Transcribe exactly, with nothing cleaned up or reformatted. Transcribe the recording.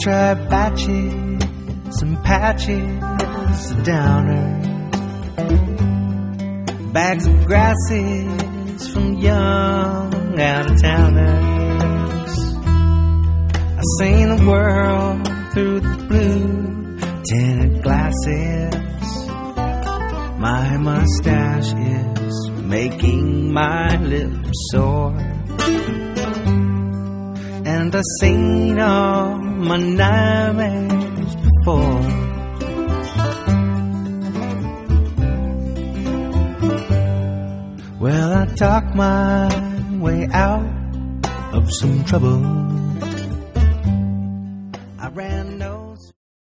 tried batches and patches of downers, bags of grasses from young out-of-towners. I seen the world through the blue tinted glasses. My mustache is making my lips sore, and I've seen all my nightmares before. Well, I talked my way out of some trouble.